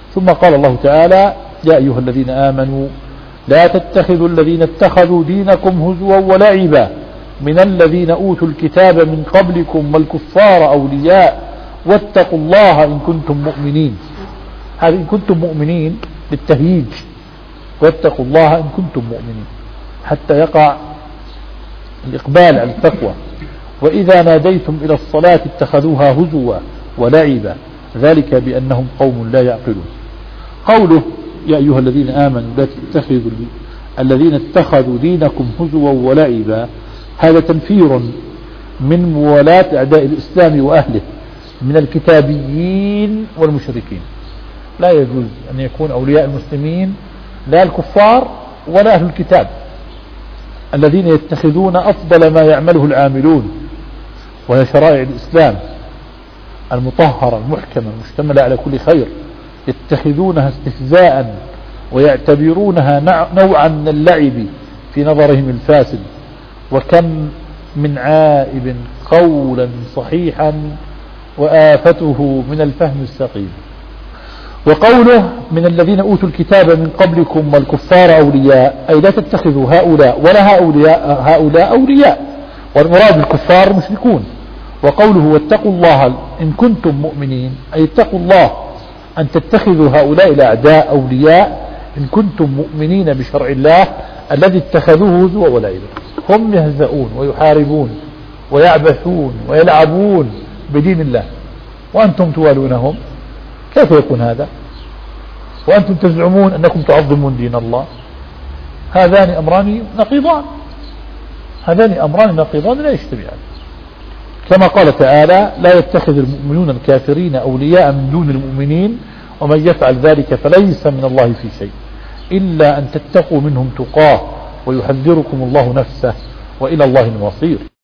ثم قال الله تعالى: يا أيها الذين آمنوا لا تتخذوا الذين اتخذوا دينكم هزوا ولعبا من الذين أوتوا الكتاب من قبلكم والكفار أولياء واتقوا الله إن كنتم مؤمنين. هذه إن كنتم مؤمنين للتهييج، واتقوا الله إن كنتم مؤمنين، حتى يقع الإقبال على التقوى. وإذا ناديتم إلى الصلاة اتخذوها هزوا ولعبا ذلك بأنهم قوم لا يعقلون. قوله: يا أيها الذين آمنوا لا تتخذوا الذين اتخذوا دينكم هزوا ولعبا، هذا تنفير من موالاة أعداء الإسلام وأهله من الكتابيين والمشركين. لا يجوز أن يكون أولياء المسلمين لا الكفار ولا أهل الكتاب الذين يتخذون أفضل ما يعمله العاملون، وهي شرائع الإسلام المطهرة المحكمة المشتملة على كل خير، يتخذونها استهزاء ويعتبرونها نوعا من اللعب في نظرهم الفاسد. وكم من عائب قولا صحيحا وآفته من الفهم السقيم. وقوله: من الذين أوتوا الكتاب من قبلكم والكفار أولياء، أي لا تتخذوا هؤلاء ولا هؤلاء أولياء، والمراد الكفار مشركون. وقوله: واتقوا الله إن كنتم مؤمنين، أي اتقوا الله أن تتخذوا هؤلاء الأعداء أولياء إن كنتم مؤمنين بشرع الله الذي اتخذوه هزوا ولعبا. هم يهزؤون ويحاربون ويعبثون ويلعبون بدين الله وأنتم توالونهم، كيف يكون هذا وأنتم تزعمون أنكم تعظمون دين الله؟ هذان أمران نقيضان لا يجتمعان. كما قال تعالى: لا يتخذ المؤمنون الكافرين أولياء من دون المؤمنين ومن يفعل ذلك فليس من الله في شيء إلا أن تتقوا منهم تقاه ويحذركم الله نفسه وإلى الله المصير.